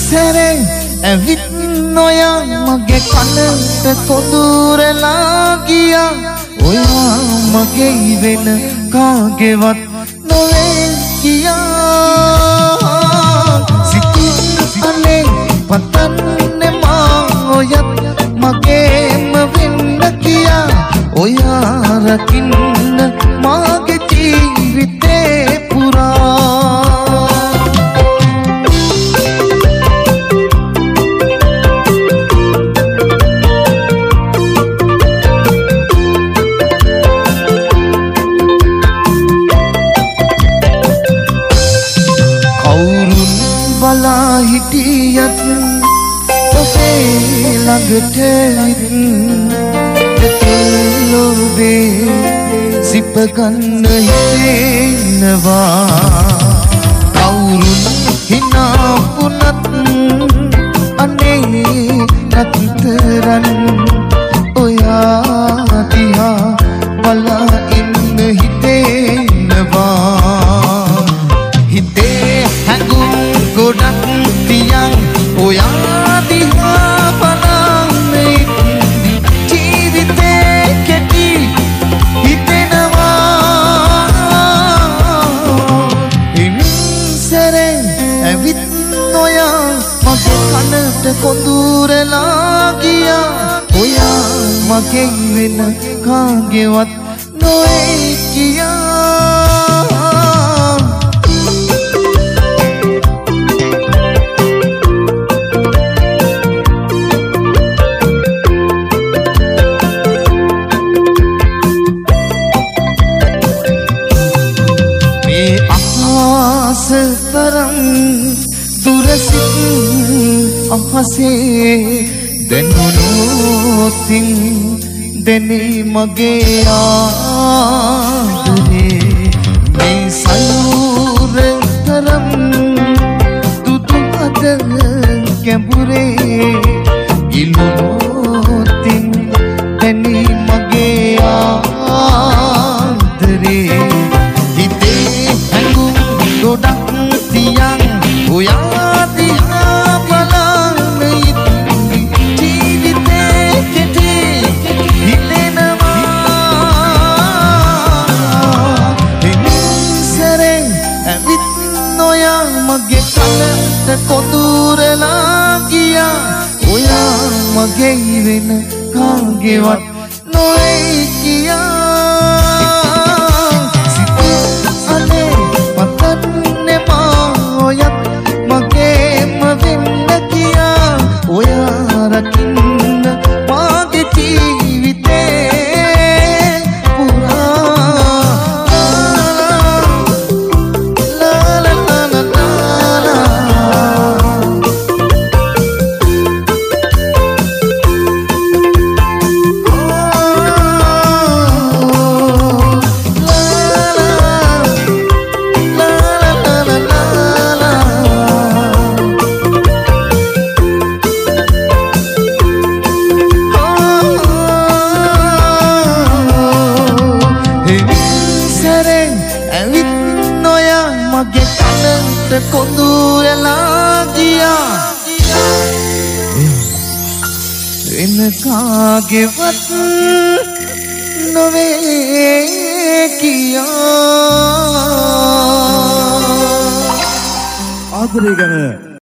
සැරේ ඇවිත් නොයා මගේ කනට කොඳුරලා ගියා ඔයා මගේ වෙන කාගේවත් නොවේ කියා සිතින් අනේ පතන්නේ මා ඔයත් මගේම වෙන්න කියා ඔයා රකින්න මාගේ ජීවිතේ පුරා බලා හිටියත් ඔසේ ළඟට ලොබේ සිප ගන්න හිතෙනවා කවුරුන් හිනා වුණත් අනේ නැතරන් ඔයා දිහා බලා ඉන්න හිතෙනවා හිතේ හැඟුම් ගොඩක් තියන් ඔයා දිහා බලන්න ජීවිතේ කෙටි හිතෙනවා ඉන්සරේ ඇවිත් නොයා මගේ කනට කොඳුරලා ගියා ඔයා මගේ වෙන කාගේවත් නොවේ කියා තරම් දුරසින් අහසේ දැනුනොතින් දැනේ මගේ ආදරේ මේ සයුර තරම් දුදු අද කැඹුරේ ඉලුනොතින් දැනේ මගේ ආදරේ ගොඩක් තියන් ඔයා දිහා බලන්න ජීවිතේ කෙටි හිතෙනවා ඉන්සරේ ඇවිත් නොයා මගේ කනට කොඳුරලා ගියා ඔයා මගේ වෙන කාගේවත් නොවේ කියා මගේම වෙන්න කියා ඔයා රකින්න මාගේ ජීවිතේ පුරා ලා ලා ලා මගේ කනට කොඳුරලා ගියා වෙන කාගේවත් නොවේ කියා ආදරය ගැන